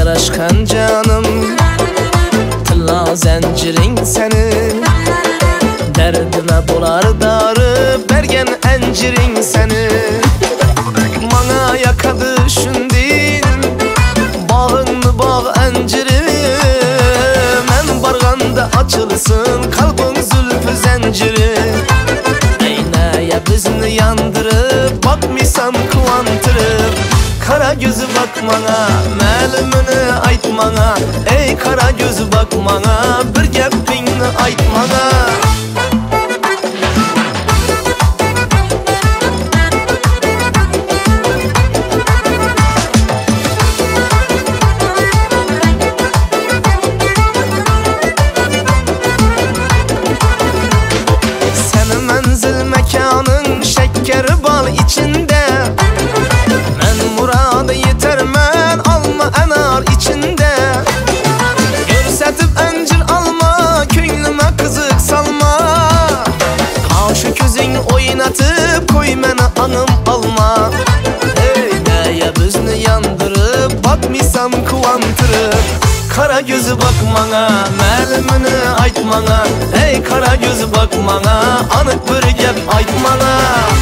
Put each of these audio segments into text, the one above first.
yarashgan canım, tilla zanjiring seni. Derdime bolar darı, bergen enjiring seni. Mana yakadı şundin, bağınlı bağ enciri. Men barganda açılsın kalbin zülfü zenciri. Eyneye bizni yandırıp, bakmisan kuvantırıp. Kara gözü bakmana, melimini aytmana. Ey kara gözü bakmana, bir gepingni aytmana. Senin menzil mekanın şeker bal içinde. Men murada yetermen alma enar içinde. Görsetip encir alma, köynüme kızık salma. Kaşı közün oynatıp koy meni anım alma. Ey neye bizni yandırıp, bakmisam kuvantırıp. Kara gözü bakmana, melimini aytmana. Ey kara gözü bakmana, anık bir gep aytmana.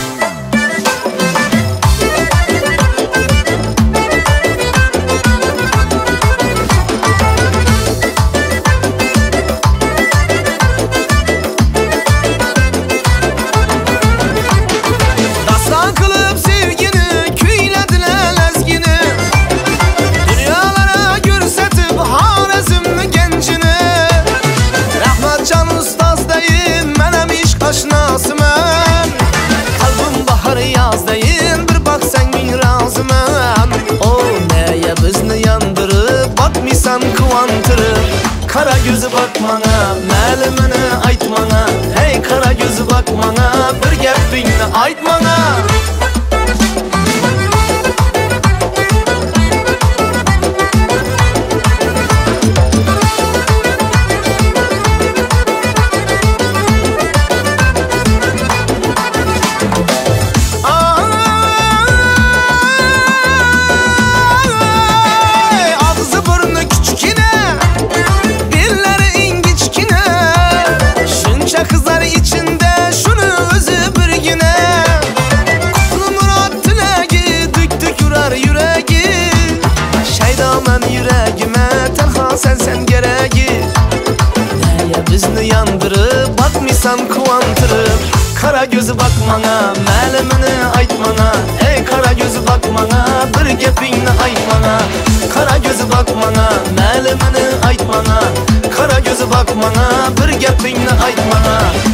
Aşnasıman, kalbim bahar yazdayın, bir bak sen gün razıman. O neye bizni yandırıp, bakmisan kuvantırıp. Kara gözü bakmana, melimini aytmana. Hey kara gözü bakmana, bir gepingni aytmana. Kızlar içinde şunu özü bir güne. Kutlu murat dilegi, dük dük yurar yüreği. Şeydamen yüreğime, tenha sen gereği. Neye bizni yandırıp, bakmisan kuvantırıp. Kara gözü bakmana, melimini aytmana. Ey kara gözü bakmana, bir gepingni aytmana. Kara gözü bakmana, melimini aytmana. Kara gözü bakmana, bir gepingni aytmana.